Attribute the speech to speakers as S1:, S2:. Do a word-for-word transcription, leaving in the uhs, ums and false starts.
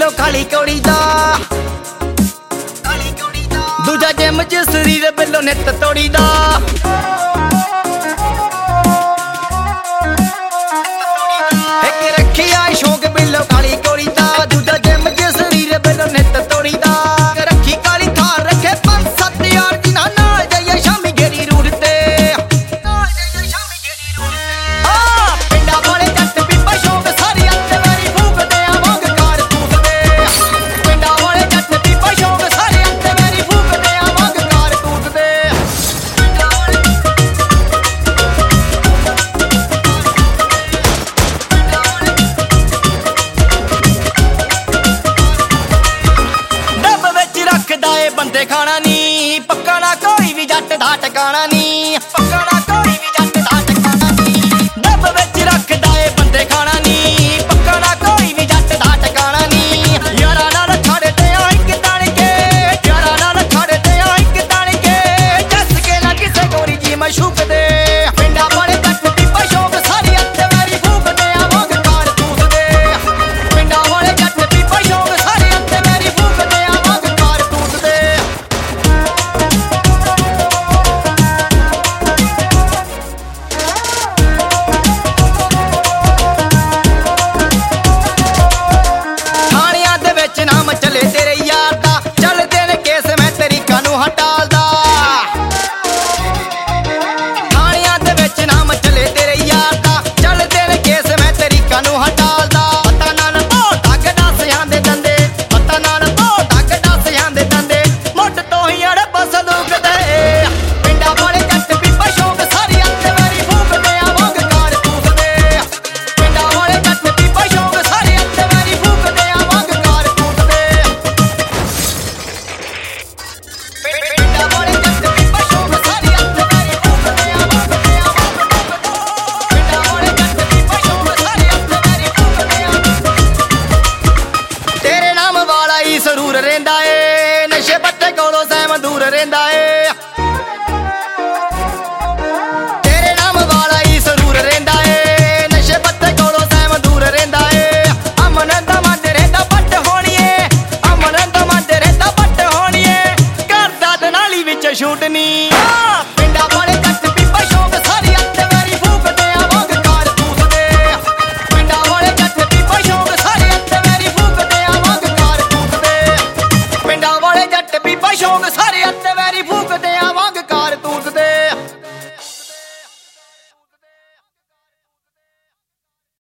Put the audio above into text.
S1: ਬਿੱਲੋ ਖਾਲੀ ਕੌੜੀ ਦਾ ਦੂਜਾ ਜਿਮ ਚ ਸਰੀਰ ਬਿੱਲੋ ਨਿੱਤ ਤੋੜੀ ਦਾ ਇੱਕ ਰੱਖਿਆ ਸ਼ੌਕ ਬਿੱਲੋ ਖਾਲੀ ਕੌੜੀ ਦਾ ਦੂਜਾ ਜਿਮ ਚ ਸਰੀਰ ਬਿੱਲੋ ਨਿੱਤ ਤੋੜੀ ਦਾ ਰੱਖੀ ਕਾਲੀ ਥਾਰ ਰੱਖੇ ਪੰਜ ਸੱਤ ਯਾਰ ਜਿਨ੍ਹਾਂ ਨਾਲ ਜਾਈਏ ਸ਼ਾਮੀ ਗੇਰੀ ਰੂਟ ਤੇ ਬੰਦੇ ਖਾਣਾ ਨੀ ਪੱਕਾ ਨਾ ਕੋਈ ਵੀ ਜੱਟ ਦਾ ਟਿਕਾਣਾ ਨੀ ਪੱਕਾ ਨਾ ਕੋਈ ਵੀ ਜੱਟ ਦਾ ਟਿਕਾਣਾ ਨੀ ਡੱਬ ਵਿੱਚ ਰੱਖਦਾ ਏ ਬੰਦੇ ਖਾਣਾ ਨੀ ਪੱਕਾ ਨਾ ਕੋਈ ਵੀ ਜੱਟ ਦਾ ਟਿਕਾਣਾ ਨੀ ਯਾਰਾਂ ਨਾਲ ਛੱਡਦੇ ਆ ਇੱਕ ਤਣ ਕੇ ਯਾਰਾਂ ਨਾਲ ਛੱਡਦੇ ਆ ਇੱਕ ਤਣ ਕੇ ਜੱਸ ਕੇ ਨਾ ਕਿਸੇ ਗੋਰੀ ਜੀ ਮਸ਼ੂਕ ਦੇ ਪਿੰਡਾਂ ਵਾਲੇ ਜੱਟ ਦੀ ਪਸ਼ੋਕ ਸਾਰੀ ਅੱਤੇ ਮੇਰੀ ਫੂਕਦੇ ਆ ਵਾਂਗ ਕਾਰ ਤੂਸਦੇ ਪਿੰਡਾਂ ਵਾਲੇ ਜੱਟ ਦੀ ਪਸ਼ੋਕ ਸਾਰੀ ਅੱਤੇ ਮੇਰੀ ਫੂਕਦੇ ਆ ਵਾਂਗ ਕਾਰ ਤੂਸਦੇ ਨਾਮ ਚੱਲੇ ਤੇਰੇ ਯਾਰ ਦਾ ਚੱਲਦੇ ਨੇ ਕੇਸ ਮੈਂ ਤਰੀਕਾਂ ਨੂੰ ਹਟਾਲਦਾ ਥਾਣਿਆਂ ਦੇ ਵਿੱਚ ਨਾਮ ਚੱਲੇ ਤੇਰੇ ਯਾਰ ਦਾ ਚੱਲਦੇ ਨੇ ਕੇਸ ਮੈਂ ਤਰੀਕਾਂ ਨੂੰ ਹਟਾਲਦਾ ਪਤਾ ਨਾਲ ਬਹੁ ਡੱਗ ਦੱਸਿਆਂ ਦੇ ਦੰਦੇ ਪਤਾ ਨਾਲ ਬਹੁ ਡੱਗ ਦੱਸਿਆਂ ਦੇ ਦੰਦੇ ਮੁੱਢ ਤੋਂ ਹੀ ਅੜ ਬਸਦੂਕਦੇ ਪਿੰਡਾਂ ਵਾਲੇ ਜੱਟ ਵੀ ਪਸ਼ੋਕ ਸਾਰੀ ਅੱਤੇ ਮੇਰੀ ਫੂਕਦੇ ਆ ਵਾਂਗ ਕਾਰ ਤੂਸਦੇ ਪਿੰਡਾਂ ਵਾਲੇ ਜੱਟ ਵੀ ਪਸ਼ੋਕ ਸਾਰੀ ਅੱਤੇ ਮੇਰੀ ਫੂਕਦੇ ਆ ਵਾਂਗ ਕਾਰ ਤੇਰੇ ਨਾਮ ਵਾਲਾ ਹੀ ਸਰੂਰ ਰਹਿੰਦਾ ਏ ਨਸ਼ੇ ਪੱਤੇ ਕੋਲੋਂ ਸਹਿਮ ਦੂਰ ਰਹਿੰਦਾ ਏ ਤੇਰੇ ਨਾਮ ਵਾਲਾ ਹੀ ਸਰੂਰ ਰਹਿੰਦਾ ਏ ਨਸ਼ੇ ਪੱਤੇ ਕੋਲੋਂ ਸਹਿਮ ਦੂਰ ਰਹਿੰਦਾ ਏ ਅਮਨ ਦਾ ਮਨ ਰਹਿੰਦਾ ਪੱਟ ਹੋਣੀਏ ਅਮਨ ਦਾ ਮਨ ਰਹਿੰਦਾ ਪੱਟ ਹੋਣੀਏ ਕਰਦਾ ਤੇ ਨਾਲੀ ਵਿੱਚ ਸ਼ੂਟ ਨੀ ਪਿੰਡਾਂ ਵਾਲੇ ਜੱਟ ਵੀ ਪਸ਼ੋਕ ਸਾਰੀ ਅੱਤੇ ਮੇਰੀ ਫੂਕਦੇ ਆ ਵਾਂਗ ਕਾਰ ਤੂਸਦੇ ਪਿੰਡਾਂ ਵਾਲੇ ਜੱਟ ਵੀ ਪਸ਼ੋਕ ਸਾਰੀ ਅੱਤੇ ਮੇਰੀ ਫੂਕਦੇ ਆ ਵਾਂਗ ਕਾਰ ਤੂਸਦੇ ਪਿੰਡਾਂ ਵਾਲੇ ਜੱਟ ਵੀ ਪਸ਼ੋਕ ਸਾਰੇ ਅੱਤੇ